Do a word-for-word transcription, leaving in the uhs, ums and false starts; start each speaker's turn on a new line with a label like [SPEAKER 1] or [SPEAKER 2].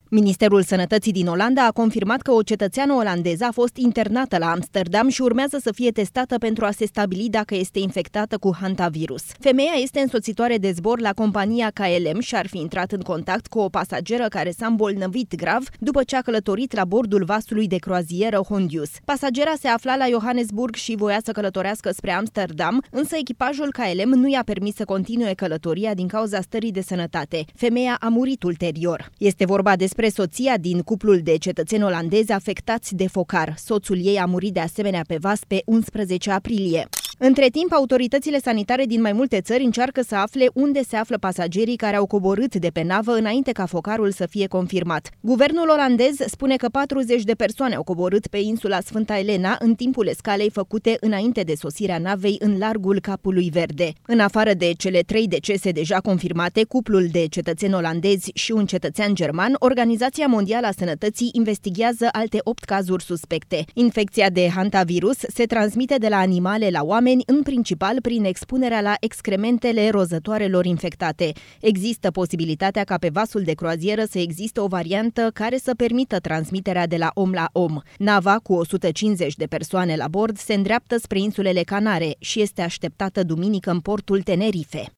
[SPEAKER 1] Ministerul Sănătății din Olanda a confirmat că o cetățeană olandeză a fost internată la Amsterdam și urmează să fie testată pentru a se stabili dacă este infectată cu hantavirus. Femeia este însoțitoare de zbor la compania K L M și ar fi intrat în contact cu o pasageră care s-a îmbolnăvit grav după ce a călătorit la bordul vasului de croazieră Hondius. Pasagera se afla la Johannesburg și voia să călătorească spre Amsterdam, însă echipajul K L M nu i-a permis să continue călătoria din cauza stării de sănătate. Femeia a murit ulterior. Este vorba despre soția din cuplul de cetățeni olandezi afectați de focar. Soțul ei a murit de asemenea pe vas pe unsprezece aprilie. Între timp, autoritățile sanitare din mai multe țări încearcă să afle unde se află pasagerii care au coborât de pe navă înainte ca focarul să fie confirmat. Guvernul olandez spune că patruzeci de persoane au coborât pe insula Sfânta Elena în timpul escalei făcute înainte de sosirea navei în largul Capului Verde. În afară de cele trei decese deja confirmate, cuplul de cetățeni olandezi și un cetățean german, Organizația Mondială a Sănătății investigează alte opt cazuri suspecte. Infecția de hantavirus se transmite de la animale la oameni, în principal prin expunerea la excrementele rozătoarelor infectate. Există posibilitatea ca pe vasul de croazieră să existe o variantă care să permită transmiterea de la om la om. Nava, cu o sută cincizeci de persoane la bord, se îndreaptă spre insulele Canare și este așteptată duminică în portul Tenerife.